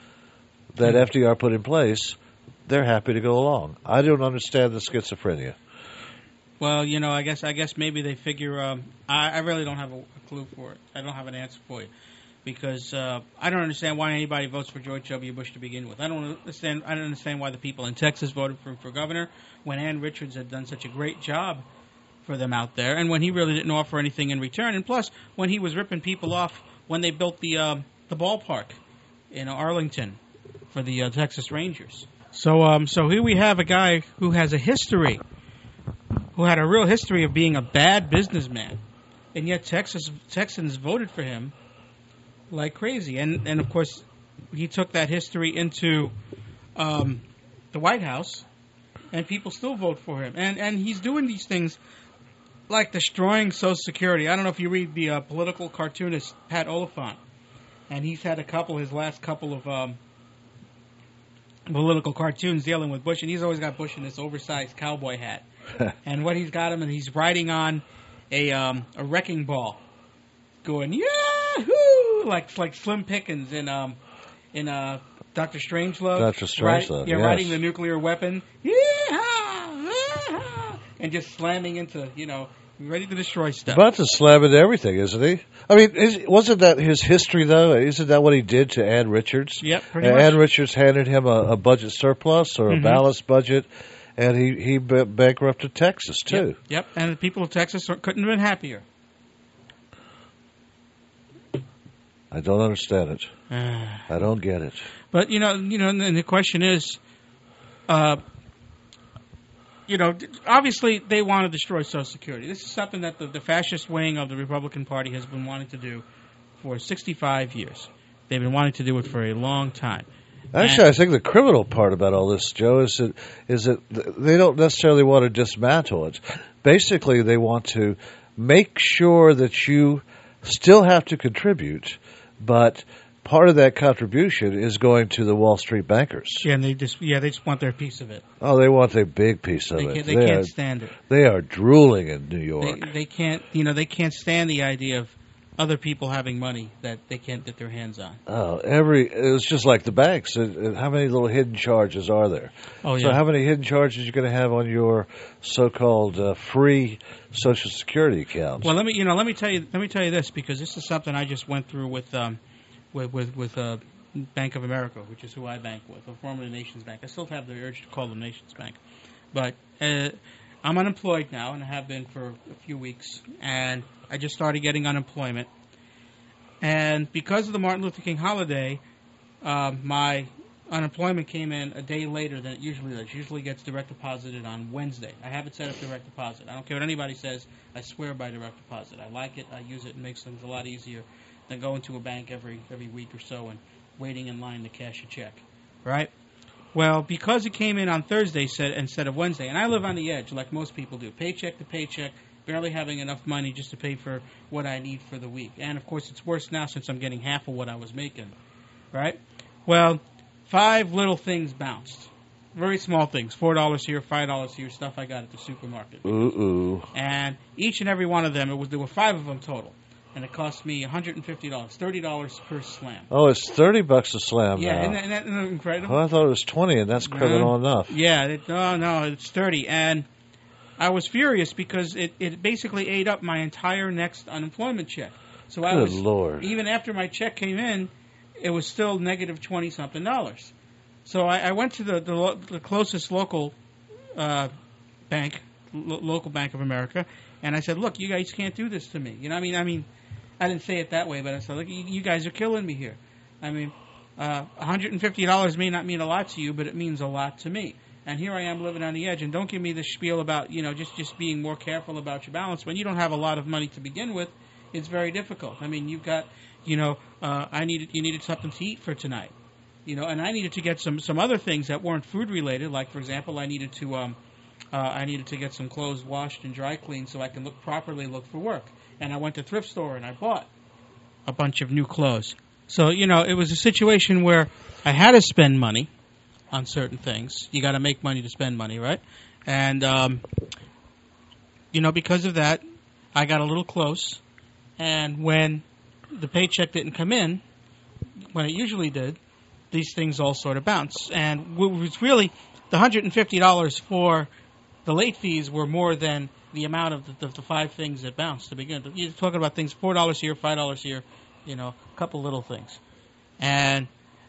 that F D R put in place, they're happy to go along. I don't understand the schizophrenia. Well, you know, I guess I guess maybe they figure. Um, I, I really don't have a, a clue for it. I don't have an answer for you because uh, I don't understand why anybody votes for George W. Bush to begin with. I don't understand. I don't understand why the people in Texas voted for him for governor when Ann Richards had done such a great job for them out there, and when he really didn't offer anything in return. And plus, when he was ripping people off when they built the uh, the ballpark in Arlington for the uh, Texas Rangers. So, um, so here we have a guy who has a history, who had a real history of being a bad businessman, and yet Texas Texans voted for him like crazy. And and of course, he took that history into um, the White House, and people still vote for him. And and he's doing these things like destroying Social Security. I don't know if you read the uh, political cartoonist Pat Oliphant, and he's had a couple, his last couple of um, political cartoons dealing with Bush, and he's always got Bush in this oversized cowboy hat. And what he's got him, and he's riding on a um, a wrecking ball, going yahoo, like like Slim Pickens in um in uh Doctor Strangelove. Doctor Strangelove, right? Yeah, yes. riding the nuclear weapon, yeehaw, yeehaw, and just slamming into, you know, ready to destroy stuff. About to slam into everything, isn't he? I mean, is, wasn't that his history, though? Isn't that what he did to Ann Richards? Yep, pretty and much. Ann Richards handed him a, a budget surplus or a Mm-hmm. balanced budget, and he, he b- bankrupted Texas, too. Yep, yep, and the people of Texas couldn't have been happier. I don't understand it. I don't get it. But, you know, you know, and the question is, uh, you know, obviously they want to destroy Social Security. This is something that the, the fascist wing of the Republican Party has been wanting to do for sixty-five years. They've been wanting to do it for a long time. Actually, and, I think the criminal part about all this, Joe, is that, is that they don't necessarily want to dismantle it. Basically, they want to make sure that you still have to contribute, but part of that contribution is going to the Wall Street bankers. Yeah, and they just yeah they just want their piece of it. Oh, they want their big piece of they it. Can't, they, they can't are, stand it. They are drooling in New York. They, they can't, you know, they can't stand the idea of other people having money that they can't get their hands on. Oh, every it's just like the banks. How many little hidden charges are there? Oh, yeah. So how many hidden charges are you going to have on your so-called uh, free Social Security accounts? Well, let me, you know, let me tell you, let me tell you this, because this is something I just went through with, um, with, with, with uh, Bank of America, which is who I bank with, or formerly Nations Bank. I still have the urge to call them Nations Bank, but uh, I'm unemployed now, and I have been for a few weeks, and I just started getting unemployment. And because of the Martin Luther King holiday, uh, my unemployment came in a day later than it usually does. It usually gets direct deposited on Wednesday. I have it set up direct deposit. I don't care what anybody says. I swear by direct deposit. I like it. I use it. It makes things a lot easier than going to a bank every every week or so and waiting in line to cash a check, right? Well, because it came in on Thursday instead of Wednesday, and I live on the edge like most people do, paycheck to paycheck, barely having enough money just to pay for what I need for the week. And, of course, it's worse now since I'm getting half of what I was making, right? Well, five little things bounced. Very small things, four dollars here, five dollars here, stuff I got at the supermarket. Ooh-ooh. And each and every one of them, it was there were five of them total. And it cost me one hundred fifty dollars, thirty dollars per slam. Oh, it's thirty bucks a slam yeah, now. isn't that, isn't that incredible? Well, I thought it was twenty, and that's criminal no. enough. Yeah, it, no, no, it's thirty. And I was furious because it, it basically ate up my entire next unemployment check. So I Good was, Lord. even after my check came in, it was still negative twenty-something dollars. So I, I went to the, the, lo- the closest local uh, bank, lo- local Bank of America, and I said, look, you guys can't do this to me. You know, I mean, I mean, I didn't say it that way, but I said, look, you, you guys are killing me here. I mean, uh, one hundred fifty dollars may not mean a lot to you, but it means a lot to me. And here I am living on the edge, and don't give me this spiel about, you know, just, just being more careful about your balance. When you don't have a lot of money to begin with, it's very difficult. I mean, you've got, you know, uh, I needed you needed something to eat for tonight, you know, and I needed to get some, some other things that weren't food related. Like, for example, I needed to um, uh, I needed to get some clothes washed and dry cleaned so I can look properly look for work. And I went to thrift store and I bought a bunch of new clothes. So, you know, it was a situation where I had to spend money on certain things. You got to make money to spend money, right? And, um, you know, because of that, I got a little close. And when the paycheck didn't come in, when it usually did, these things all sort of bounce. And it was really the one hundred fifty dollars for the late fees were more than the amount of the, the, the five things that bounced to begin. You're talking about things, four dollars here, five dollars here, you know, a couple little things. And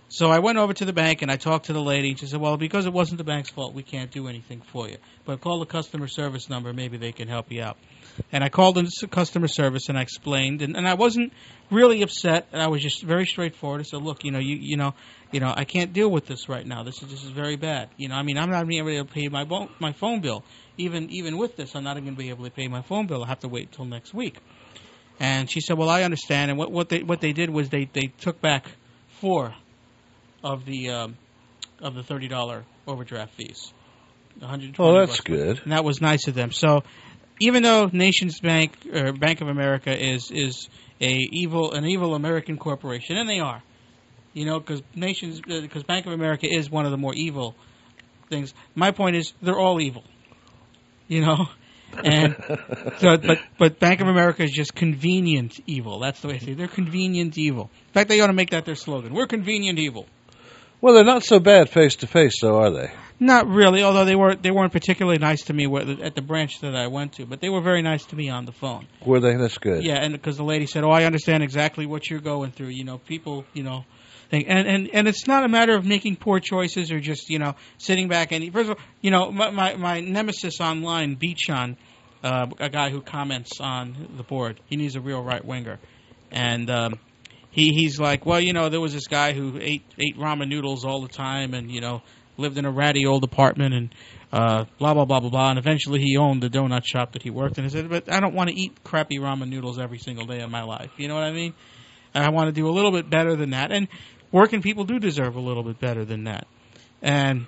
So I went over to the bank and I talked to the lady. And she said, well, because it wasn't the bank's fault, we can't do anything for you. But call the customer service number. Maybe they can help you out. And I called the customer service and I explained. And, and I wasn't really upset. And I was just very straightforward. I said, look, you know, you you know, you know, I can't deal with this right now. This is this is very bad. You know, I mean, I'm not being able to pay my bo- my phone bill. Even even with this, I'm not going to be able to pay my phone bill. I'll have to wait until next week. And she said, well, I understand. And what, what they what they did was they, they took back four of the um, of the thirty dollars overdraft fees. one hundred twenty Oh, that's bucks. good. And that was nice of them. So even though Nations Bank or Bank of America is is a evil an evil American corporation, and they are, you know, because Nations because Bank of America is one of the more evil things. My point is they're all evil, you know. And so, but but Bank of America is just convenient evil. That's the way I say it. They're convenient evil. In fact, they ought to make that their slogan. We're convenient evil. Well, they're not so bad face to face, though, are they? Not really. Although they were they weren't particularly nice to me at the branch that I went to, but they were very nice to me on the phone. Were they? That's good. Yeah, and because the lady said, "Oh, I understand exactly what you're going through." You know, people, you know. And, and and it's not a matter of making poor choices or just, you know, sitting back. And first of all, you know, my my, my nemesis online, Beachon, uh, a guy who comments on the board, he needs a real right winger, and um, he he's like, well, you know, there was this guy who ate ate ramen noodles all the time, and you know, lived in a ratty old apartment, and uh, blah blah blah blah blah, and eventually he owned the donut shop that he worked in. I said, but I don't want to eat crappy ramen noodles every single day of my life. You know what I mean? And I want to do a little bit better than that, and working people do deserve a little bit better than that. And,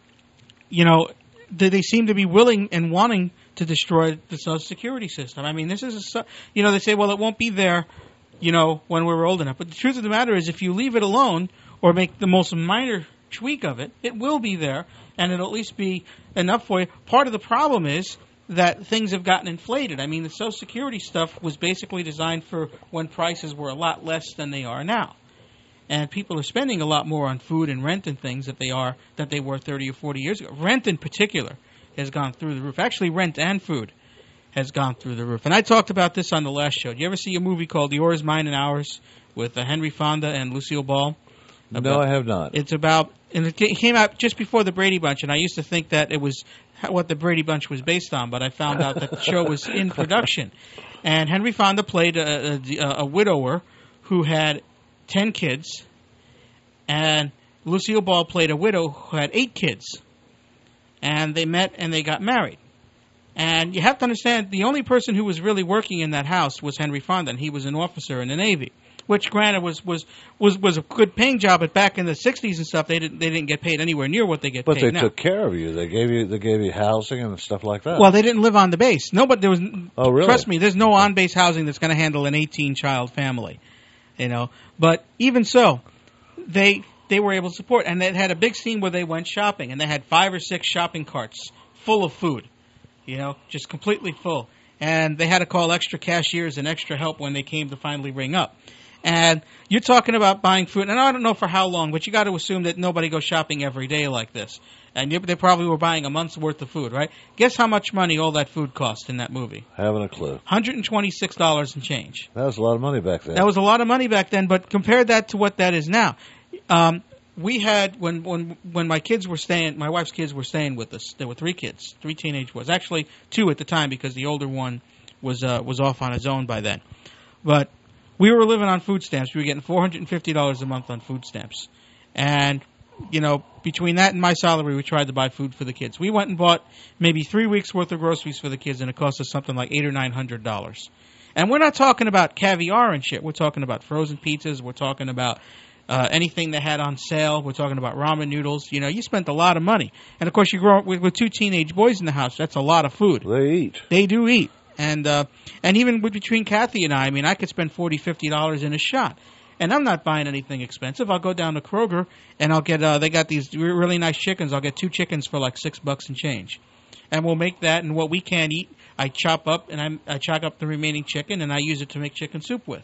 you know, they, they seem to be willing and wanting to destroy the Social Security system. I mean, this is, a, you know, they say, well, it won't be there, you know, when we're old enough. But the truth of the matter is, if you leave it alone or make the most minor tweak of it, it will be there, and it'll at least be enough for you. Part of the problem is that things have gotten inflated. I mean, the Social Security stuff was basically designed for when prices were a lot less than they are now. And people are spending a lot more on food and rent and things that they are that they were thirty or forty years ago. Rent in particular has gone through the roof. Actually, rent and food has gone through the roof. And I talked about this on the last show. Do you ever see a movie called Yours, Mine, and Ours with uh, Henry Fonda and Lucille Ball? About, no, I have not. It's about, and it came out just before the Brady Bunch, and I used to think that it was what the Brady Bunch was based on, but I found out that the show was in production. And Henry Fonda played a, a, a widower who had ten kids, and Lucille Ball played a widow who had eight kids. And they met and they got married. And you have to understand, the only person who was really working in that house was Henry Fonda, and he was an officer in the Navy, which, granted, was was, was, was a good paying job. But back in the sixties and stuff, they didn't they didn't get paid anywhere near what they get but paid they now. took care of you. They gave you they gave you housing and stuff like that. Well, they didn't live on the base. Nobody there was. Oh, really? Trust me, there's no on base housing that's going to handle an eighteen child family. You know, but even so, they they were able to support, and they had a big scene where they went shopping, and they had five or six shopping carts full of food, you know, just completely full, and they had to call extra cashiers and extra help when they came to finally ring up. And you're talking about buying food, and I don't know for how long, but you got to assume that nobody goes shopping every day like this, and they probably were buying a month's worth of food, right? Guess how much money all that food cost in that movie? Haven't a clue. one hundred twenty-six dollars and change. That was a lot of money back then. That was a lot of money back then, but compare that to what that is now. Um, we had, when, when when my kids were staying, my wife's kids were staying with us. There were three kids, three teenage boys. Actually, two at the time, because the older one was uh, was off on his own by then. But we were living on food stamps. We were getting four hundred fifty dollars a month on food stamps. And, you know, between that and my salary, we tried to buy food for the kids. We went and bought maybe three weeks' worth of groceries for the kids, and it cost us something like eight or nine hundred dollars. And we're not talking about caviar and shit. We're talking about frozen pizzas. We're talking about uh, anything they had on sale. We're talking about ramen noodles. You know, you spent a lot of money. And, of course, you grow up with, with two teenage boys in the house. That's a lot of food. They eat. They do eat. And uh, and even with, between Kathy and I, I mean, I could spend forty dollars, fifty dollars in a shot. And I'm not buying anything expensive. I'll go down to Kroger, and I'll get, uh, they got these really nice chickens. I'll get two chickens for like six bucks and change. And we'll make that, and what we can't eat, I chop up, and I, I chop up the remaining chicken, and I use it to make chicken soup with.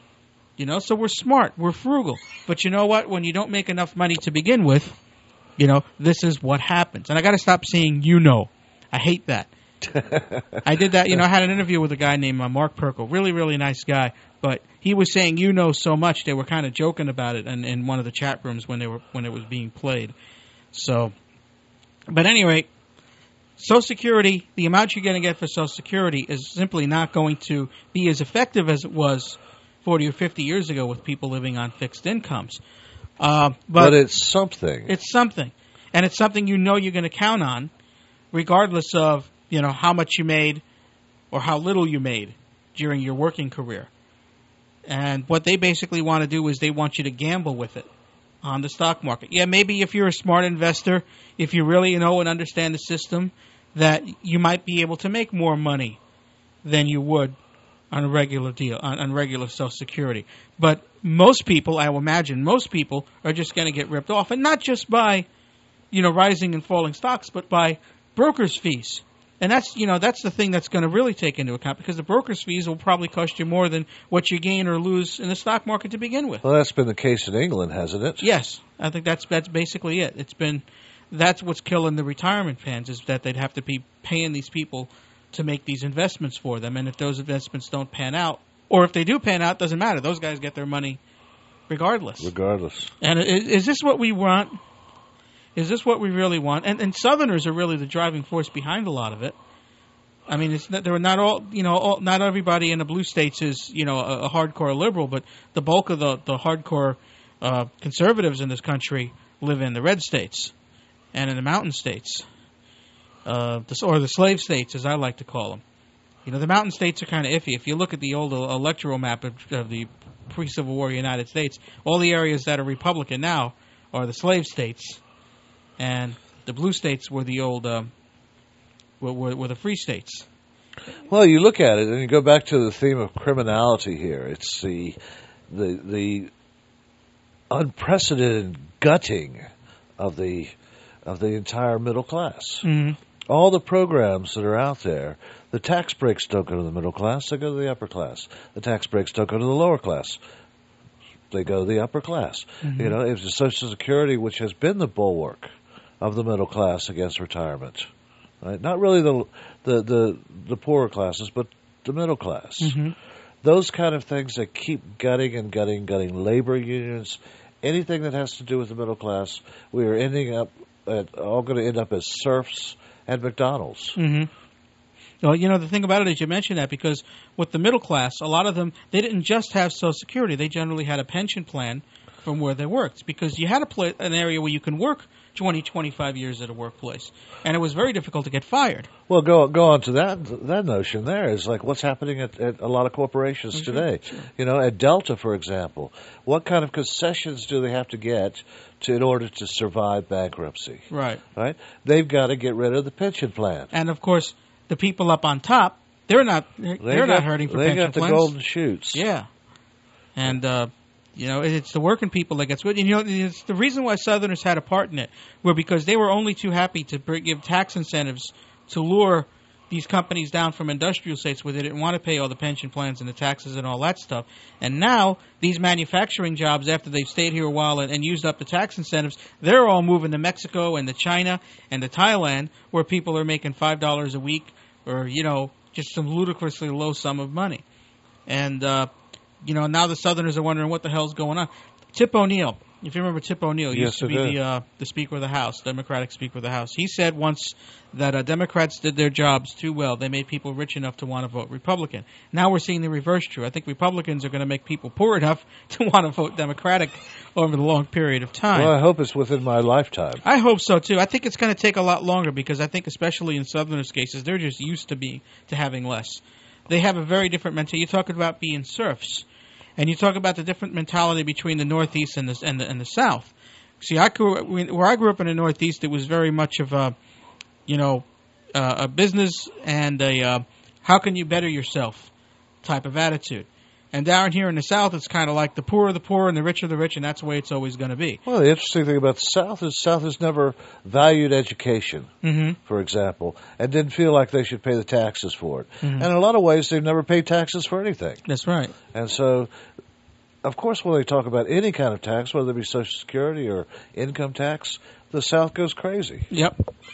You know, so we're smart. We're frugal. But you know what? When you don't make enough money to begin with, you know, this is what happens. And I got to stop saying you know. I hate that. I did that. You know, I had an interview with a guy named uh, Mark Perkle. Really, really nice guy. But he was saying, you know so much. They were kind of joking about it in, in one of the chat rooms when they were when it was being played. So, but at any rate, Social Security, the amount you're going to get for Social Security is simply not going to be as effective as it was forty or fifty years ago with people living on fixed incomes. Uh, but, but it's something. It's something. And it's something you know you're going to count on, regardless of, you know, how much you made or how little you made during your working career. And what they basically want to do is they want you to gamble with it on the stock market. Yeah, maybe if you're a smart investor, if you really know and understand the system, that you might be able to make more money than you would on a regular deal, on, on regular Social Security. But most people, I will imagine, most people are just going to get ripped off. And not just by, you know, rising and falling stocks, but by broker's fees. And that's, you know, that's the thing that's going to really take into account, because the broker's fees will probably cost you more than what you gain or lose in the stock market to begin with. Well, that's been the case in England, hasn't it? Yes. I think that's that's basically it. It's been, that's what's killing the retirement plans, is that they'd have to be paying these people to make these investments for them. And if those investments don't pan out, or if they do pan out, doesn't matter. Those guys get their money regardless. Regardless. And is, is this what we want? Is this what we really want? And, and Southerners are really the driving force behind a lot of it. I mean, it's not, they're not all, you know, all, not everybody in the blue states is, you know, a, a hardcore liberal, but the bulk of the, the hardcore uh, conservatives in this country live in the red states and in the mountain states, uh, the, or the slave states, as I like to call them. You know, the mountain states are kind of iffy. If you look at the old electoral map of, of the pre-Civil War United States, all the areas that are Republican now are the slave states. And the blue states were the old, um, were, were, were the free states. Well, you look at it, and you go back to the theme of criminality here. It's the the the unprecedented gutting of the of the entire middle class. Mm-hmm. All the programs that are out there, the tax breaks don't go to the middle class; they go to the upper class. The tax breaks don't go to the lower class; they go to the upper class. Mm-hmm. You know, it's the Social Security, which has been the bulwark of the middle class against retirement, right? Not really the the the, the poorer classes, but the middle class. Mm-hmm. Those kind of things that keep gutting and gutting, gutting labor unions, anything that has to do with the middle class, we are ending up at, all going to end up as serfs at McDonald's. Mm-hmm. Well, you know, the thing about it is you mentioned that because with the middle class, a lot of them, they didn't just have Social Security. They generally had a pension plan from where they worked, because you had a pla- an area where you can work twenty, twenty-five years at a workplace, and it was very difficult to get fired. Well, go go on to that that notion there is like what's happening at, at a lot of corporations Mm-hmm. today. Sure. You know, at Delta, for example, what kind of concessions do they have to get to in order to survive bankruptcy? Right. Right? They've got to get rid of the pension plan. And, of course, the people up on top, they're not they're, They they're got, not hurting for they pension got the plans. golden shoots. Yeah. And, uh, you know, it's the working people that gets... You know, it's the reason why Southerners had a part in it were because they were only too happy to bring, give tax incentives to lure these companies down from industrial states where they didn't want to pay all the pension plans and the taxes and all that stuff. And now, these manufacturing jobs, after they've stayed here a while and, and used up the tax incentives, they're all moving to Mexico and to China and to Thailand, where people are making five dollars a week or, you know, just some ludicrously low sum of money. And, uh, you know, now the Southerners are wondering what the hell's going on. Tip O'Neill, if you remember Tip O'Neill, Yes, used to I be do. the uh, the Speaker of the House, Democratic Speaker of the House. He said once that uh, Democrats did their jobs too well. They made people rich enough to want to vote Republican. Now we're seeing the reverse true. I think Republicans are going to make people poor enough to want to vote Democratic over the long period of time. Well, I hope it's within my lifetime. I hope so too. I think it's going to take a lot longer because I think, especially in Southerners' cases, they're just used to be to having less. They have a very different mentality. You're talking about being serfs, and you talk about the different mentality between the Northeast and the and the, and the South. See, I grew where I grew up in the Northeast. It was very much of a, you know, uh, a business and a uh, how can you better yourself type of attitude. And down here in the South, it's kind of like the poor are the poor and the rich are the rich, and that's the way it's always going to be. Well, the interesting thing about the South is the South has never valued education, mm-hmm. for example, and didn't feel like they should pay the taxes for it. Mm-hmm. And in a lot of ways, they've never paid taxes for anything. That's right. And so, of course, when they talk about any kind of tax, whether it be Social Security or income tax, the South goes crazy. Yep.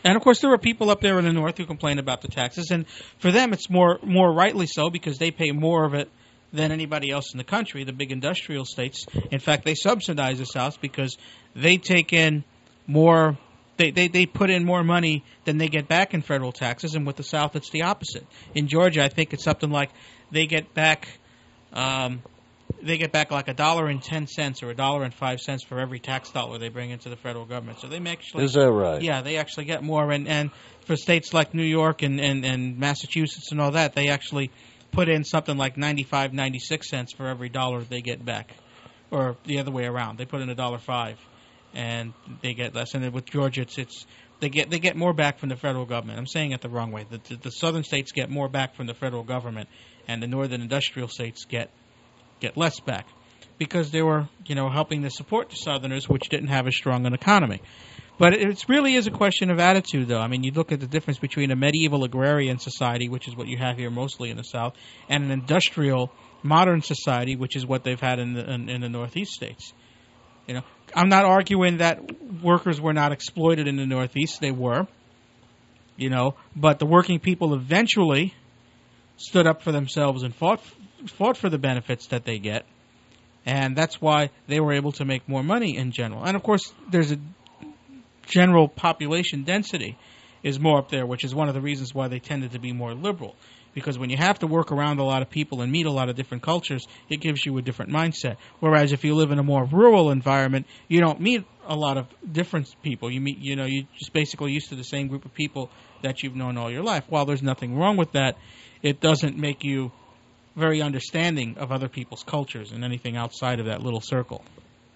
And, of course, there are people up there in the north who complain about the taxes, and for them it's more more rightly so because they pay more of it than anybody else in the country, the big industrial states. In fact, they subsidize the South because they take in more, they, they, they put in more money than they get back in federal taxes, and with the South it's the opposite. In Georgia, I think it's something like they get back... Um, They get back like a dollar and ten cents or a dollar and five cents for every tax dollar they bring into the federal government. So they actually is that right? Yeah, they actually get more. And, and for states like New York and, and, and Massachusetts and all that, they actually put in something like ninety-five, ninety-six cents for every dollar they get back, or the other way around. They put in a dollar five, and they get less. And with Georgia, it's it's they get they get more back from the federal government. I'm saying it the wrong way. The, the, the southern states get more back from the federal government, and the northern industrial states get. get less back because they were, you know, helping to support the Southerners, which didn't have as strong an economy. But it really is a question of attitude, though. I mean, you look at the difference between a medieval agrarian society, which is what you have here mostly in the South, and an industrial modern society, which is what they've had in the in, in the Northeast states. You know, I'm not arguing that workers were not exploited in the Northeast. They were, you know, but the working people eventually stood up for themselves and fought fought for the benefits that they get, and that's why they were able to make more money in general. And, of course, there's a general population density is more up there, which is one of the reasons why they tended to be more liberal, because when you have to work around a lot of people and meet a lot of different cultures, it gives you a different mindset. Whereas if you live in a more rural environment, you don't meet a lot of different people. You meet, you know, you're just basically used to the same group of people that you've known all your life. While there's nothing wrong with that, it doesn't make you very understanding of other people's cultures and anything outside of that little circle.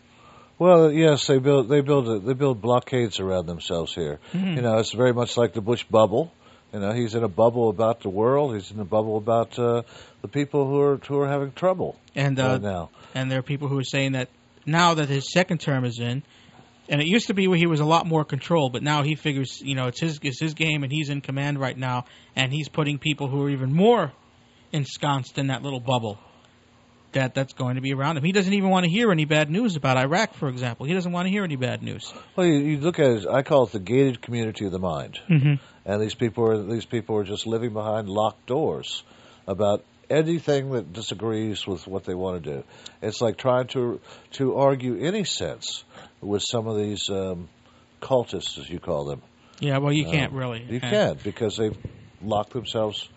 Well, yes, they build they build they build blockades around themselves here. Mm-hmm. You know, it's very much like the Bush bubble. You know, he's in a bubble about the world. He's in a bubble about uh, the people who are who are having trouble and uh, right now. And there are people who are saying that now that his second term is in, and it used to be where he was a lot more control, but now he figures, you know, it's his it's his game and he's in command right now, and he's putting people who are even more ensconced in that little bubble that that's going to be around him. He doesn't even want to hear any bad news about Iraq, for example. He doesn't want to hear any bad news. Well, you, you look at it, I call it the gated community of the mind. Mm-hmm. And these people are these people are just living behind locked doors about anything that disagrees with what they want to do. It's like trying to to argue any sense with some of these um, cultists, as you call them. Yeah, well, you um, can't really. You uh, can't because they've locked themselves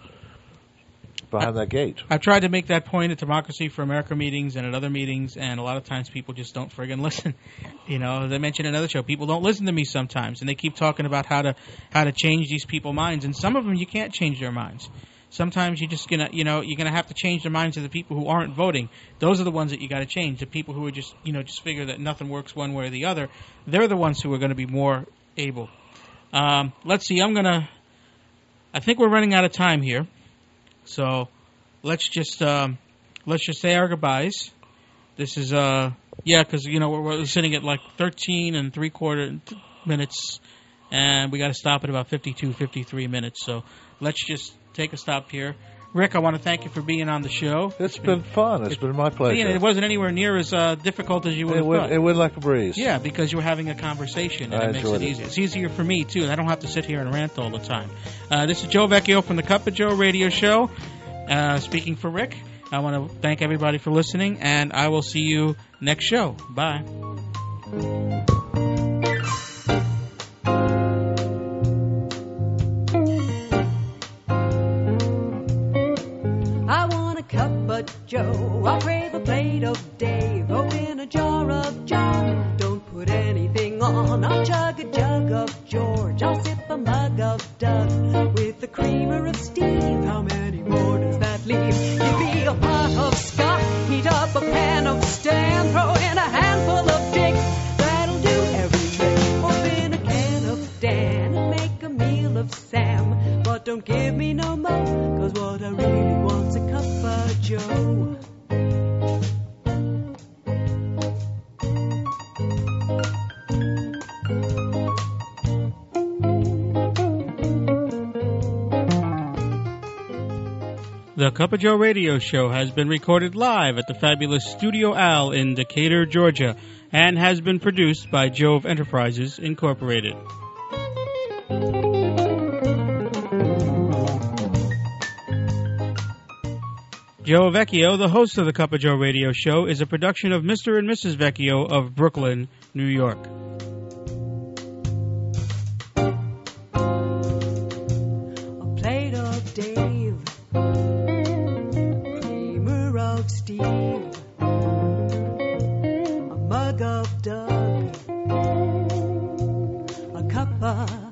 behind I, that gate. I've tried to make that point at Democracy for America meetings and at other meetings, and a lot of times people just don't friggin' listen. You know, as I mentioned in another show, people don't listen to me sometimes, and they keep talking about how to how to change these people's minds, and some of them you can't change their minds. Sometimes you're just gonna, you know, you're gonna have to change the minds of the people who aren't voting. Those are the ones that you got to change. The people who are just, you know, just figure that nothing works one way or the other. They're the ones who are going to be more able. Um, let's see. I'm gonna. I think we're running out of time here. So let's just um, let's just say our goodbyes. This is uh yeah, because you know we're, we're sitting at like thirteen and three quarter minutes, and we got to stop at about fifty-two, fifty-three minutes. So let's just take a stop here. Rick, I want to thank you for being on the show. It's been fun. It's been my pleasure. And it wasn't anywhere near as uh, difficult as you would it have went, thought. It went like a breeze. Yeah, because you were having a conversation, and I it makes it it. easier. It's easier for me, too, and I don't have to sit here and rant all the time. Uh, this is Joe Vecchio from the Cup of Joe radio show. Uh, speaking for Rick, I want to thank everybody for listening, and I will see you next show. Bye. Joe, I'll crave a plate of Dave. Open a jar of John. Don't put anything on. I'll chug a jug of George. I'll sip a mug of Doug with the creamer of Steve. How many more does that leave? Give me a pot of Scott. Heat up a pan of Stan. Throw in a handful of Dick. That'll do everything. Open a can of Dan and make a meal of Sam. But don't give me no more, 'cause what I really want's a cup of Joe. The Cup of Joe radio show has been recorded live at the fabulous Studio Al in Decatur, Georgia, and has been produced by Jove Enterprises, Incorporated. Joe Vecchio, the host of the Cup of Joe radio show, is a production of Mister and Missus Vecchio of Brooklyn, New York. A plate of Dave, creamer of Steve, a mug of Doug, a cup of